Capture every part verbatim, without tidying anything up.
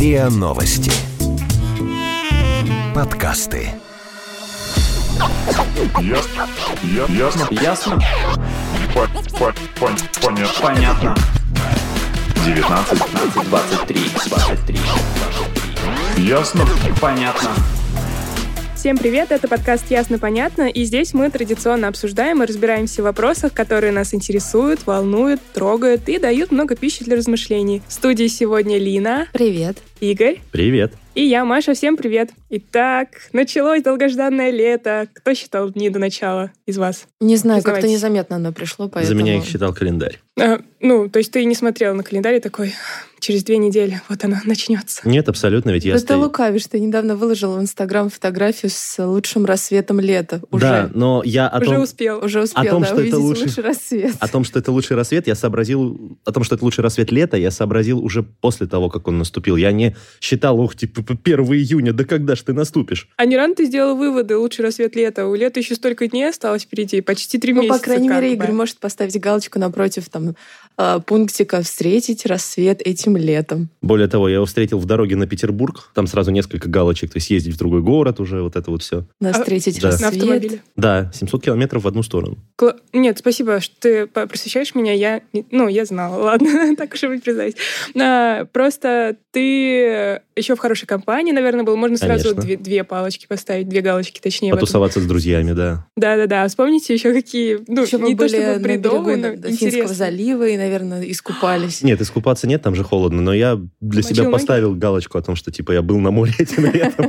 РИА Новости. Подкасты. Ясно. Я- Ясно. Ясно? По- по- пон- Понятно. Понятно. девятнадцать. пятнадцать, двадцать три, двадцать три, двадцать три. Ясно. Понятно. Всем привет, это подкаст «Ясно-понятно», и здесь мы традиционно обсуждаем и разбираемся в вопросах, которые нас интересуют, волнуют, трогают и дают много пищи для размышлений. В студии сегодня Лина. Привет. Игорь. Привет. И я, Маша. Всем привет. Итак, началось долгожданное лето. Кто считал дни до начала из вас? Не знаю, как-то Признавайтесь. незаметно оно пришло, поэтому... За меня их считал календарь. А, ну, то есть ты не смотрел на календарь и такой, через две недели вот оно начнется. Нет, абсолютно, ведь я Да ты стою- лукавишь, ты недавно выложил в Инстаграм фотографию с лучшим рассветом лета. Уже, Да, но я о Уже том, успел. уже успел, о том, да, что это увидеть лучший- лучший рассвет. о том, что это лучший рассвет, я сообразил... О том, что это лучший рассвет лета, я сообразил уже после того, как он наступил. Я не считал, ух, типа, первого июня, да когда ж ты наступишь? А не рано ты сделал выводы, лучший рассвет лета? У лета еще столько дней осталось впереди, почти три Ну, месяца. по крайней как мере, бы. Игорь может поставить галочку напротив там э, пунктика «Встретить рассвет этим летом». Более того, я его встретил в дороге на Петербург. Там сразу несколько галочек, то есть ездить в другой город уже, вот это вот все. На А, «Встретить да. На рассвет». автомобиле. Да, семьсот километров в одну сторону. Кла- Нет, спасибо, что ты по- просвещаешь меня. Я, не- ну, я знала, ладно, так уж и быть, признаюсь. А, просто ты еще в хорошей компании, наверное, был. Можно сразу Конечно. две, две палочки поставить, две галочки, точнее. в этом. Потусоваться с друзьями, да. Да-да-да. Вспомните еще какие, ну, Еще не вы то были чтобы на бредовые, берегу но Финского интересные. залива и, наверное, искупались. Нет, искупаться нет, там же холодно, но я для Мочил себя ноги? поставил галочку о том, что типа я был на море этим летом.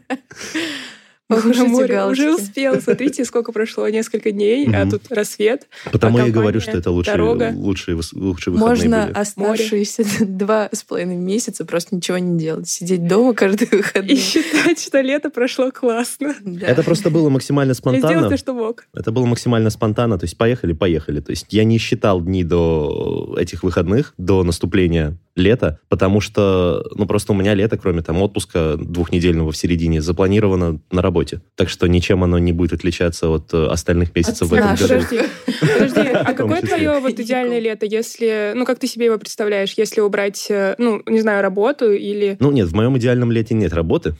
Ох уж На эти море галочки. уже успел. Смотрите, сколько прошло, несколько дней, а Мгм. тут рассвет. Потому я и компания, говорю, что это лучшие, дорога. лучшие, выс- лучшие выходные Можно были. оставшиеся два с половиной месяца просто ничего не делать. Сидеть дома каждые И выходные. считать, что лето прошло классно. Да. Это просто было максимально Я сделал спонтанно. то, что мог. Это было максимально спонтанно, то есть поехали, поехали. То есть я не считал дни до этих выходных, до наступления лета, потому что, ну, просто у меня лето, кроме там отпуска двухнедельного в середине, запланировано на работе. Так что ничем оно не будет отличаться от э, остальных месяцев От в этом нашего. году. Подожди, подожди, а В том какое числе. твое вот идеальное лето, если, ну, как ты себе его представляешь, если убрать, э, ну, не знаю, работу или... Ну, нет, в моем идеальном лете нет работы.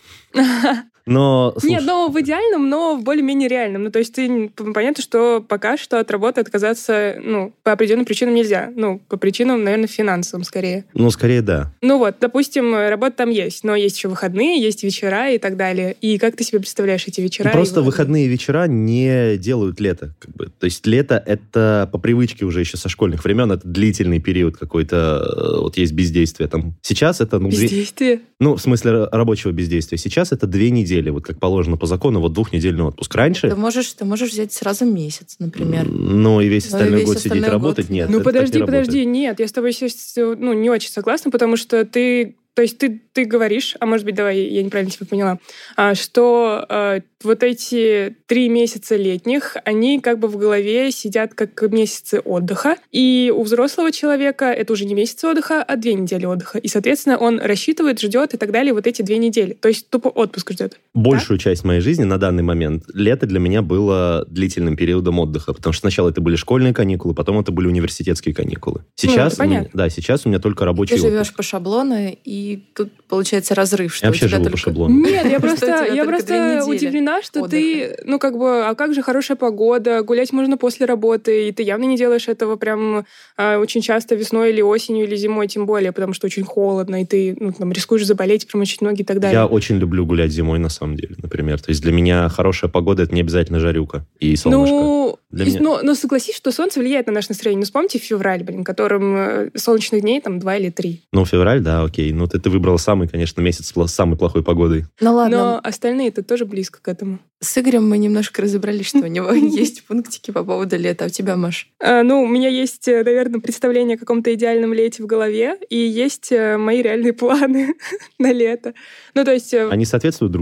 Но, слушай, Нет, но в идеальном, но в более-менее реальном. Ну, то есть ты, понятно, что пока что от работы отказаться, ну, по определенным причинам нельзя. Ну, по причинам, наверное, финансовым скорее. ну, скорее да. Ну вот, допустим, работа там есть, но есть еще выходные, есть вечера и так далее. И как ты себе представляешь эти вечера? и Просто выходные вечера не делают лето. Как бы. То есть лето — это по привычке уже еще со школьных времен, это длительный период какой-то, э, вот есть бездействие. Там. Сейчас это... Ну, две- Бездействие? ну, в смысле р- рабочего бездействия. Сейчас это две недели, вот как положено по закону, вот двухнедельный отпуск. Раньше, Ты можешь, ты можешь взять сразу месяц, например. ну, и весь Ну, и остальной весь год сидеть остальной работать, год. нет. Ну это так подожди, не работает. подожди, нет, я с тобой сейчас, ну, не очень согласна, потому что ты, то есть ты, ты говоришь, а может быть, давай, я неправильно тебя поняла, а, что а, вот эти три месяца летних, они как бы в голове сидят как месяцы отдыха, и у взрослого человека это уже не месяц отдыха, а две недели отдыха, и, соответственно, он рассчитывает, ждет и так далее вот эти две недели, то есть тупо отпуск ждет. Большую часть моей жизни на данный момент лето для меня было длительным периодом отдыха, потому что сначала это были школьные каникулы, потом это были университетские каникулы. Сейчас, это у меня, понятно. да, сейчас у меня только рабочий Ты живешь отпуск. по шаблону, и тут получается разрыв, что Я у вообще тебя живу по только... шаблону. Нет, я Что у просто, тебя я только две просто недели удивлена, что отдыха. ты, ну как бы, а как же хорошая погода, гулять можно после работы, и ты явно не делаешь этого прям а, очень часто весной или осенью или зимой, тем более, потому что очень холодно, и ты, ну, там, рискуешь заболеть, промочить ноги и так далее. Я очень люблю гулять зимой, на самом деле, например. То есть для меня хорошая погода — это не обязательно жарюка и солнышко. Ну, Для и- меня- но, но согласись, что солнце влияет на наше настроение. Ну, вспомните февраль, блин, которым э, солнечных дней там два или три. Ну, февраль, да, окей. Ну, ты, ты выбрала самый, конечно, месяц с самой плохой погодой. Ну ладно, Но остальные-то тоже близко к этому. с Игорем мы немножко разобрались, что у него есть пунктики по поводу лета. А у тебя, Маш? А, ну, у меня есть, э, наверное, представление о каком-то идеальном лете в голове, и есть э, мои реальные планы на лето. Ну, то есть... э, Они соответствуют друг другу?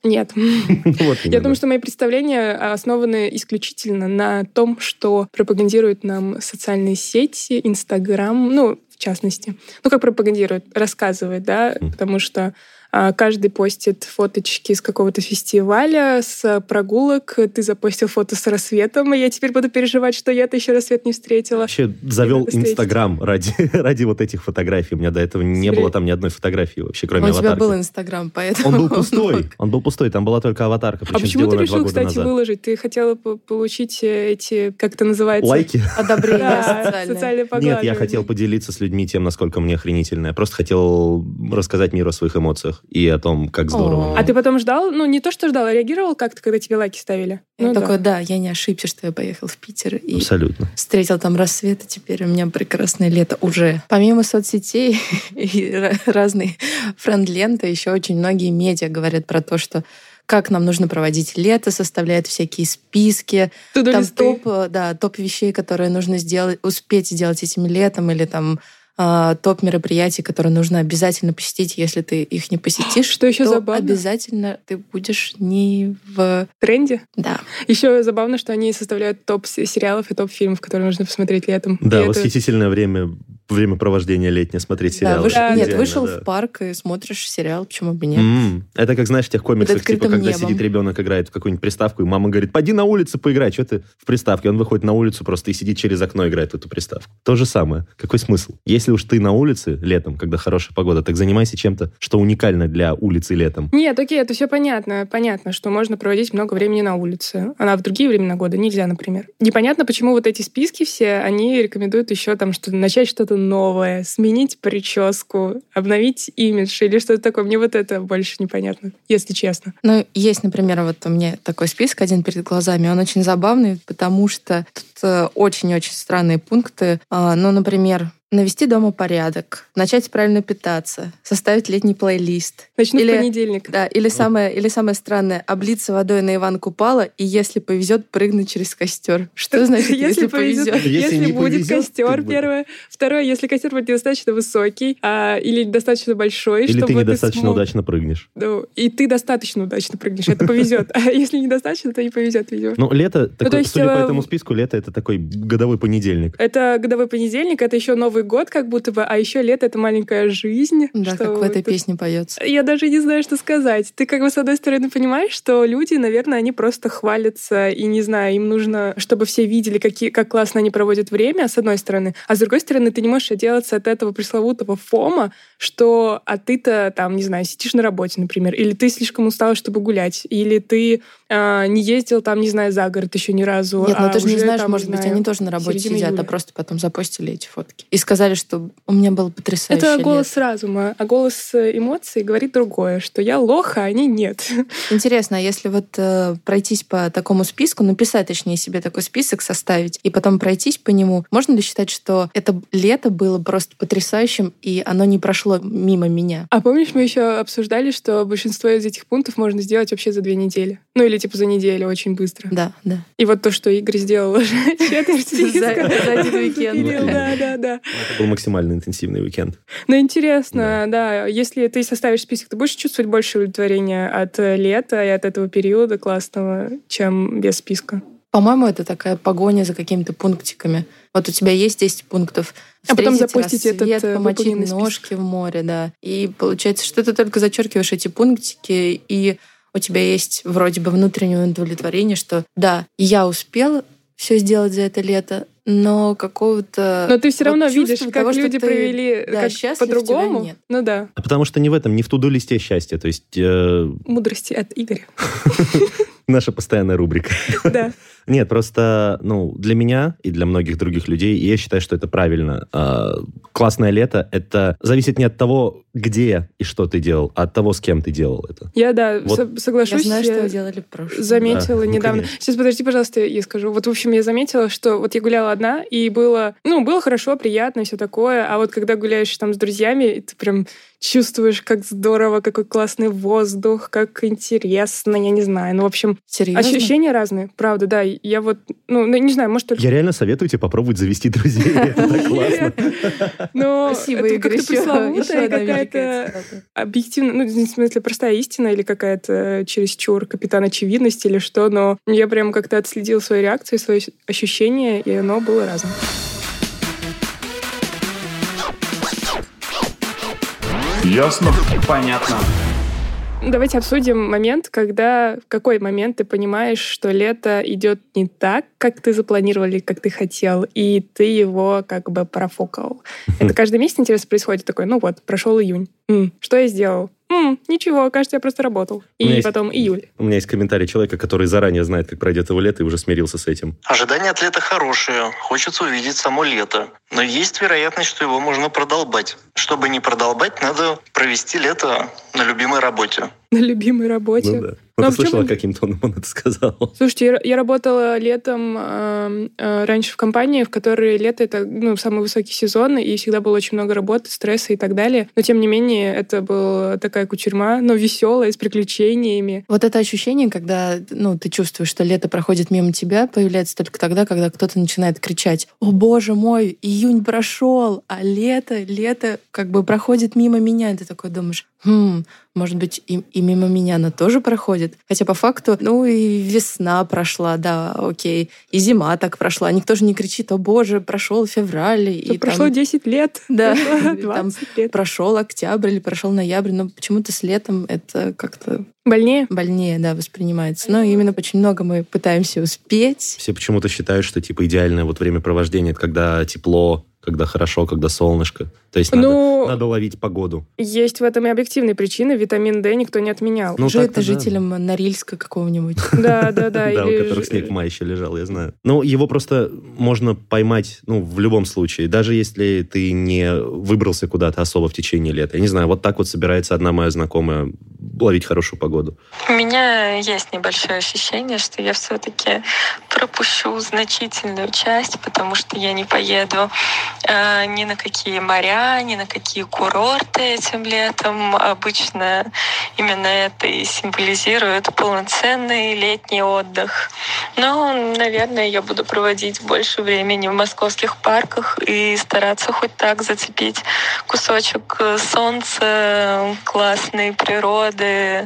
Нет. Вот Я именно. думаю, что мои представления основаны исключительно на том, что пропагандируют нам социальные сети, Инстаграм, ну, в частности. Ну, как пропагандируют, рассказывают, да, Мгм. потому что а, каждый постит фоточки с какого-то фестиваля, с прогулок. Ты запостил фото с рассветом, и я теперь буду переживать, что я-то еще рассвет не встретила. Вообще завел надо встретить. Инстаграм ради, ради вот этих фотографий. У меня до этого не Себе- было там ни одной фотографии вообще, кроме У тебя аватарки. был Инстаграм, поэтому... Он был пустой. Он был пустой, там была только аватарка. А причем почему ты сделанная решил, два года кстати, назад. выложить? Ты хотела по- получить э, эти, как это называется? Лайки? Одобрение Да, социальное. социальное Нет, поглаживание. я хотел поделиться с людьми тем, насколько мне охренительно. Я просто хотел рассказать миру о своих эмоциях и о том, как здорово. О. А ты потом ждал? Ну, не то, что ждал, а реагировал как-то, когда тебе лайки ставили? Я Ну, такой, да. да, я не ошибся, что я поехал в Питер и Абсолютно. встретил там рассвет, и теперь у меня прекрасное лето уже. Помимо соцсетей и ра- разной френд-ленты, еще очень многие медиа говорят про то, что как нам нужно проводить лето, составляют всякие списки, там Ту-ду-листы. топ, э, да, топ вещей, которые нужно сделать, успеть сделать этим летом, или там а, топ мероприятий, которые нужно обязательно посетить. Если ты их не посетишь, Что еще то забавно? обязательно ты будешь не в... Тренде. Да. Еще забавно, что они составляют топ с- сериалов и топ фильмов, которые нужно посмотреть летом. Да, И это- восхитительное время, времяпровождение летнее, смотреть Да, сериалы. вышел- Да, нет, Идеально, вышел да. в парк и смотришь сериал, почему бы нет. М, Это как, знаешь, в тех комиксах, Под типа, открытым когда небом. сидит ребенок, играет в какую-нибудь приставку, и мама говорит, пойди на улицу поиграй, что ты в приставке? Он выходит на улицу просто и сидит через окно, играет в эту приставку. То же самое. Какой смысл? Если уж ты на улице летом, когда хорошая погода, так занимайся чем-то, что уникально для улицы летом. Нет, окей, это все понятно. Понятно, что можно проводить много времени на улице. А в другие времена года нельзя, например. Непонятно, почему вот эти списки все, они рекомендуют еще там что начать что-то новое, сменить прическу, обновить имидж или что-то такое. Мне вот это больше непонятно, если честно. Ну, есть, например, вот у меня такой список один перед глазами. Он очень забавный, потому что тут э, очень-очень странные пункты. А, ну, например, навести дома порядок, начать правильно питаться, составить летний плейлист. Начну Или- в понедельник. Да, или самое, или самое странное, облиться водой на Иван Купала и, если повезет, прыгнуть через костер. Что значит, если повезет? Если Если не будет повезет, костер, как бы. первое. Второе, если костер будет недостаточно высокий а, или достаточно большой, Или чтобы ты недостаточно смог- удачно прыгнешь. Ну, и ты достаточно удачно прыгнешь, это повезет. А если недостаточно, то не повезет, видимо. Ну, лето, такой- то есть, судя по э, этому списку, лето — это такой годовой понедельник. Это годовой понедельник, это еще Новый год, как будто бы, а еще лето — это маленькая жизнь. Да, что как в этой это- песне поется. Я даже не знаю, что сказать. Ты как бы с одной стороны понимаешь, что люди, наверное, они просто хвалятся, и не знаю, им нужно, чтобы все видели, какие, как классно они проводят время, с одной стороны. А с другой стороны, ты не можешь отделаться от этого пресловутого фома, что а ты-то там, не знаю, сидишь на работе, например, или ты слишком устал, чтобы гулять, или ты а, не ездил там, не знаю, за город еще ни разу. Нет, ну а ты же не уже знаешь, там, может быть, знаю, они тоже на работе середина сидят, июля. а просто потом запостили эти фотки. И сказали, что у меня было потрясающее Это голос лето. разума, а голос э, эмоций говорит другое, что я лох, а они нет. Интересно, а если вот э, пройтись по такому списку, написать, точнее, себе такой список составить, и потом пройтись по нему, можно ли считать, что это лето было просто потрясающим, и оно не прошло мимо меня? А помнишь, мы еще обсуждали, что большинство из этих пунктов можно сделать вообще за две недели? Ну или типа за неделю, очень быстро. Да, да. И вот то, что Игорь сделал уже четверть списка. За- за один уикенд. Запилил, Да, да, да. Это был максимально интенсивный уикенд. Ну, интересно, да. Если ты составишь список, ты будешь чувствовать больше удовлетворения от э, лета и от этого периода классного, чем без списка. По-моему, это такая погоня за какими-то пунктиками. Вот у тебя есть десять пунктов. А потом Встретить запустить рассвет, этот, э, помочить выполненный список. ножки в море, да. И получается, что ты только зачеркиваешь эти пунктики, и у тебя есть вроде бы внутреннее удовлетворение, что да, я успела все сделать за это лето, но какого-то... Но ты все равно вот видишь, чувства как того, что люди ты, провели да, как счастлив, по-другому. тебя нет. Ну да. А потому что не в этом, не в туду-листе счастья. То есть э, Мудрости от Игоря. наша постоянная рубрика. Да. Нет, просто, ну, для меня и для многих других людей, и я считаю, что это правильно. А, классное лето — это зависит не от того, где и что ты делал, а от того, с кем ты делал это. Я, да, Вот. со- Я соглашусь. знаю, что я вы делали в прошлом. Заметила Да, ну, недавно. конечно. Сейчас, подожди, пожалуйста, я скажу. Вот, в общем, я заметила, что вот я гуляла одна, и было, ну, было хорошо, приятно, все такое. А вот когда гуляешь там с друзьями, ты прям чувствуешь, как здорово, какой классный воздух, как интересно, я не знаю. Ну, в общем, Серьезно? ощущения разные, правда, да. Я вот, ну, ну, не знаю, может, только... Я реально советую тебе попробовать завести друзей. Это так классно. Но Спасибо, это Игорь, как-то еще- еще пресловутая одна какая-то какая-то объективная, ну, в смысле, простая истина или какая-то чересчур капитан очевидность или что, но я прям как-то отследила свои реакции, свои ощущения, и оно было разным. Ясно? Понятно. Давайте обсудим момент, когда в какой момент ты понимаешь, что лето идет не так, как ты запланировал или как ты хотел, и ты его как бы профукал. Это каждый месяц, интересно, происходит такой, ну вот, прошел июнь. М, что я сделал? М, ничего, кажется, я просто работал. И потом есть, июль. У меня есть комментарий человека, который заранее знает, как пройдет его лето, и уже смирился с этим. Ожидания от лета хорошие. Хочется увидеть само лето. Но есть вероятность, что его можно продолбать. Чтобы не продолбать, надо провести лето на любимой работе. На любимой работе. Ну да. Ну, ты слышала, каким тоном он это сказал? Слушайте, я, я работала летом э, э, раньше в компании, в которой лето — это ну, самый высокий сезон, и всегда было очень много работы, стресса и так далее. Но, тем не менее, это была такая кучерьма, но веселая, с приключениями. Вот это ощущение, когда ну, ты чувствуешь, что лето проходит мимо тебя, появляется только тогда, когда кто-то начинает кричать: «О, боже мой, июнь прошел, а лето, лето как бы проходит мимо меня». И ты такой думаешь: хм, может быть, и, и мимо меня она тоже проходит. Хотя по факту, ну и весна прошла, да, окей. И зима так прошла. Никто же не кричит: «О боже, прошел февраль». И прошло там, десять лет. Да, двадцать лет. Прошел октябрь или прошел ноябрь. Но почему-то с летом это как-то... Больнее? Больнее, да, воспринимается. Но именно очень много мы пытаемся успеть. Все почему-то считают, что типа идеальное вот времяпровождение — это когда тепло, когда хорошо, когда солнышко. То есть надо, ну, надо ловить погоду. Есть в этом и объективные причины. Витамин Д никто не отменял. Ну, же это жителям да. Норильска какого-нибудь. Да, да, да. Да, у которых снег в мае еще лежал, я знаю. Ну, его просто можно поймать, ну, в любом случае. Даже если ты не выбрался куда-то особо в течение лета. Я не знаю, вот так вот собирается одна моя знакомая ловить хорошую погоду. У меня есть небольшое ощущение, что я все-таки пропущу значительную часть, потому что я не поеду э, ни на какие моря, ни на какие курорты этим летом. Обычно именно это и символизирует полноценный летний отдых. Но, наверное, я буду проводить больше времени в московских парках и стараться хоть так зацепить кусочек солнца, классной природы,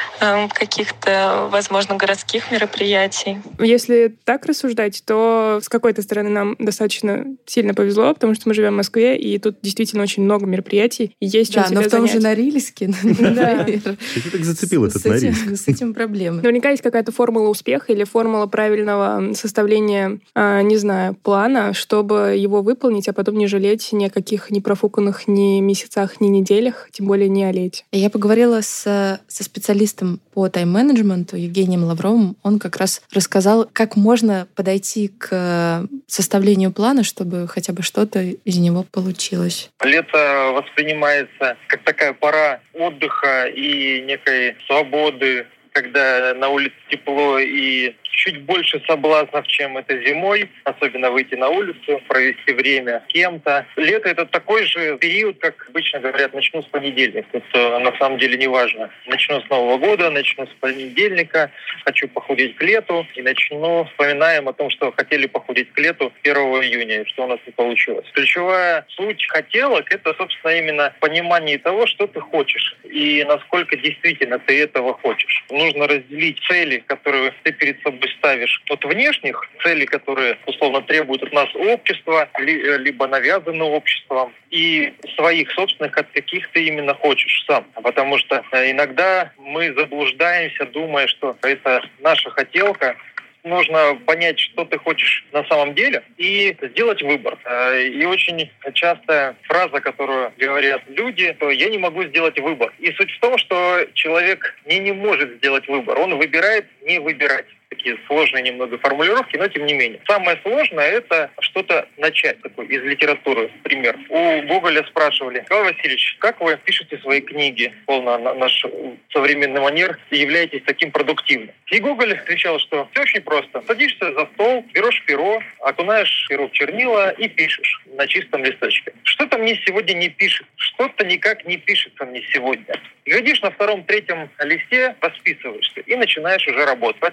каких-то, возможно, городских мероприятий. Если так рассуждать, то с какой-то стороны нам достаточно сильно повезло, потому что мы живем в Москве, и тут действительно очень много мероприятий, и есть чем да, себя но в том занять. же Норильске, например. Ты так зацепил этот Норильск. С этим проблемы. Наверняка есть какая-то формула успеха или формула правильного составления, не знаю, плана, чтобы его выполнить, а потом не жалеть ни о каких ни профуканных ни месяцах, ни неделях, тем более не о лете. Я поговорила с, со специалистом по тайм-менеджменту Евгением Лавровым. Он как раз рассказал, как можно подойти к составлению плана, чтобы хотя бы что-то из него получилось. Лето воспринимается как такая пора отдыха и некой свободы, когда на улице тепло и чуть больше соблазнов, чем это зимой, особенно выйти на улицу, провести время с кем-то. Лето — это такой же период, как обычно говорят, начну с понедельника. Это на самом деле не важно. Начну с Нового года, начну с понедельника, хочу похудеть к лету, и начну, вспоминаем о том, что хотели похудеть к лету первого июня, что у нас не получилось. Ключевая суть хотелок — это, собственно, именно понимание того, что ты хочешь, и насколько действительно ты этого хочешь. Нужно разделить цели, которые ты перед собой ставишь от внешних целей, которые условно требуют от нас общества, либо навязаны обществом, и своих собственных, от каких ты именно хочешь сам. Потому что иногда мы заблуждаемся, думая, что это наша хотелка. Нужно понять, что ты хочешь на самом деле, и сделать выбор. И очень частая фраза, которую говорят люди, что «я не могу сделать выбор». И суть в том, что человек не, не может сделать выбор. Он выбирает не выбирать. Такие сложные немного формулировки, но тем не менее. Самое сложное — это что-то начать. Такой из литературы пример. У Гоголя спрашивали: Николай Васильевич, как вы пишете свои книги, полно на наш современный манер, и являетесь таким продуктивным? И Гоголь отвечал, что все очень просто. Садишься за стол, берешь перо, окунаешь перо в чернила и пишешь на чистом листочке. Что-то мне сегодня не пишет, что-то никак не пишется мне сегодня. И глядишь, на втором-третьем листе расписываешься и начинаешь уже работать. Поэтому самое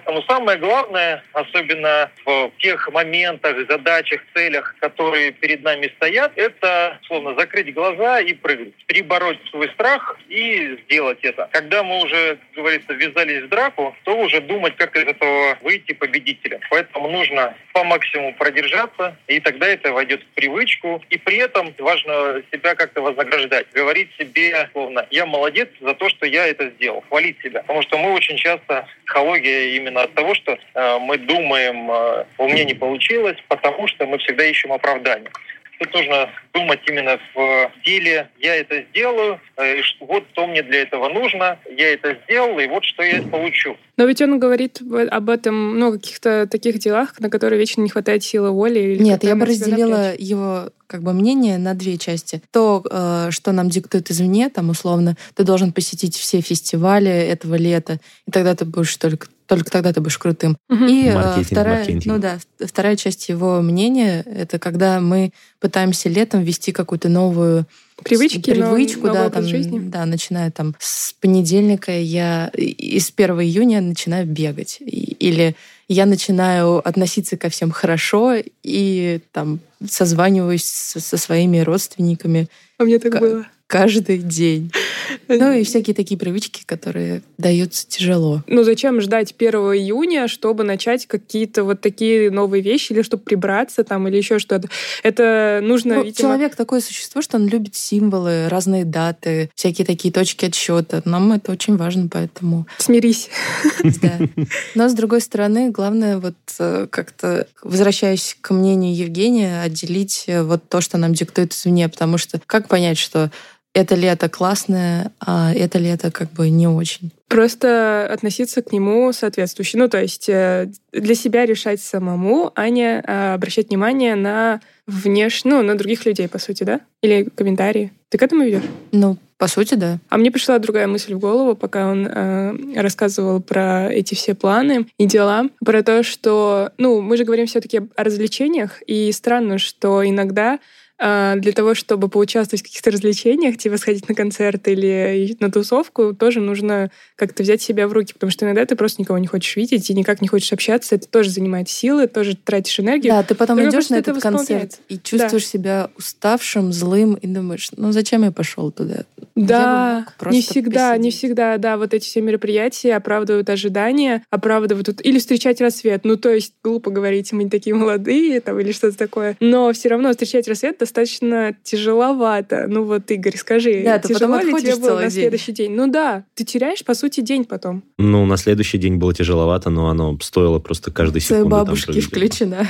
самое главное, особенно в тех моментах, задачах, целях, которые перед нами стоят, это, словно, закрыть глаза и прыгать. Перебороть свой страх и сделать это. Когда мы уже, как говорится, ввязались в драку, то уже думать, как из этого выйти победителем. Поэтому нужно по максимуму продержаться, и тогда это войдет в привычку. И при этом важно себя как-то вознаграждать. Говорить себе, словно, я молодец за то, что я это сделал. Хвалить себя. Потому что мы очень часто, психология именно от того, что э, мы думаем, э, у меня не получилось, потому что мы всегда ищем оправдание. Тут нужно думать именно в стиле «я это сделаю», э, вот что мне для этого нужно, я это сделал, и вот что я получу. Но ведь он говорит об этом, ну, каких-то таких делах, на которые вечно не хватает силы воли. Или Нет, я бы разделила его как бы мнение на две части. То, э, что нам диктует извне, там, условно, ты должен посетить все фестивали этого лета, и тогда ты будешь только Только тогда ты будешь крутым. Угу. И Маркетинг, вторая, маркетинг. ну да, вторая часть его мнения — это когда мы пытаемся летом ввести какую-то новую Привычки, привычку, новый да, образ там, жизни. да, начиная там с понедельника я и с первого июня начинаю бегать. И- Или я начинаю относиться ко всем хорошо и там созваниваюсь со, со своими родственниками А мне так Ка- было. каждый день. Ну и всякие такие привычки, которые даются тяжело. Ну зачем ждать первого июня, чтобы начать какие-то вот такие новые вещи, или чтобы прибраться там, или еще что-то? Это нужно, Ну, видимо... человек такое существо, что он любит символы, разные даты, всякие такие точки отсчета. Нам это очень важно, поэтому Смирись. да. Но с другой стороны, главное вот э, как-то, возвращаясь к мнению Евгения, отделить э, вот то, что нам диктует извне, потому что как понять, что это лето классное, а это лето как бы не очень? Просто относиться к нему соответствующе. Ну, то есть э, для себя решать самому, а не э, обращать внимание на внешне, ну, на других людей, по сути, да? Или комментарии. Ты к этому ведешь? Ну, по сути, да. А мне пришла другая мысль в голову, пока он э, рассказывал про эти все планы и дела, про то, что, ну, мы же говорим все-таки о развлечениях, и странно, что иногда э, для того, чтобы поучаствовать в каких-то развлечениях, типа сходить на концерт или на тусовку, тоже нужно как-то взять себя в руки, потому что иногда ты просто никого не хочешь видеть и никак не хочешь общаться, это тоже занимает силы, тоже тратишь энергию. Да, ты потом Другой идешь вопрос, на это этот концерт восполняет. и чувствуешь себя уставшим, злым, и думаешь, ну зачем я пошел туда? Я бы Да, мог просто не всегда, не посидеть. всегда, да, вот эти все мероприятия оправдывают ожидания, оправдывают тут или встречать рассвет. Ну, то есть, глупо говорить, мы не такие молодые, там, или что-то такое. Но все равно встречать рассвет достаточно тяжеловато. Ну вот, Игорь, скажи, Да, ты тяжело потом ли тебе отходишь было целый на день. следующий день? Ну да, ты теряешь, по сути, день потом. Ну, на следующий день было тяжеловато, но оно стоило просто каждой Своей секунды там бабушки проведенной. включена.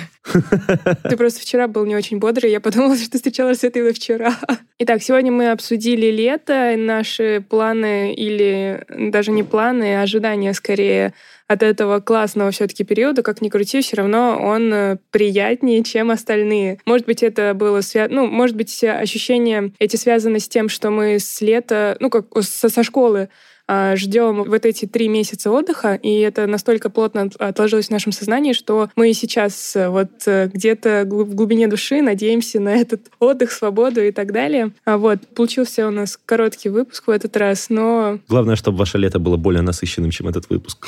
Ты просто вчера был не очень бодрый, я подумала, что ты встречала рассвет именно вчера. Итак, сегодня мы обсудили лето, наши планы или даже не планы, а ожидания скорее от этого классного все-таки периода, как ни крути, все равно он э, приятнее, чем остальные. Может быть, это было связано, ну, может быть, ощущения эти связаны с тем, что мы с лета, ну, как со, со школы а, ждем вот эти три месяца отдыха, и это настолько плотно от- отложилось в нашем сознании, что мы и сейчас э, вот э, где-то глуб- в глубине души надеемся на этот отдых, свободу и так далее. А вот, получился у нас короткий выпуск в этот раз, но Главное, чтобы ваше лето было более насыщенным, чем этот выпуск.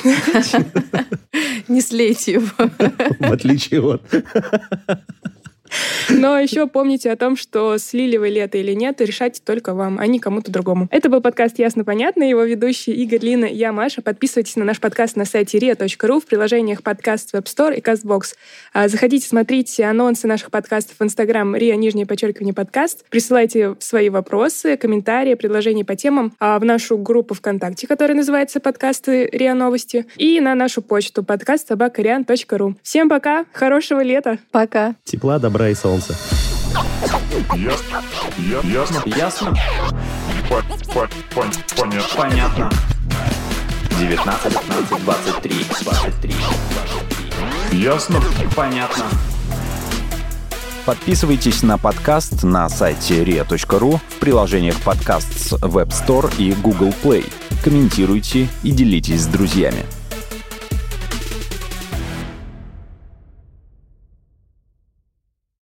Не слейте его. В отличие от... Но еще помните о том, что слили вы лето или нет, решать только вам, а не кому-то другому. Это был подкаст «Ясно-понятно», его ведущие Игорь, Лина, я, Маша. Подписывайтесь на наш подкаст на сайте риа точка ру, в приложениях подкаст Web Store и CastBox. А, Заходите, смотрите анонсы наших подкастов в Инстаграм риа, нижнее подчеркивание, подкаст. Присылайте свои вопросы, комментарии, предложения по темам а, в нашу группу ВКонтакте, которая называется «Подкасты риа Новости», и на нашу почту подкаст собака риан точка ру. Всем пока, хорошего лета! Пока. Тепла, добра и солнца. Ясно. Я- Ясно. Ясно? По- по- пон- Понятно. Понятно. девятнадцать, пятнадцать, двадцать три, двадцать три, двадцать три. Ясно. Понятно. Подписывайтесь на подкаст на сайте риа точка ру, в приложениях подкаст с Web Store и Google Play. Комментируйте и делитесь с друзьями.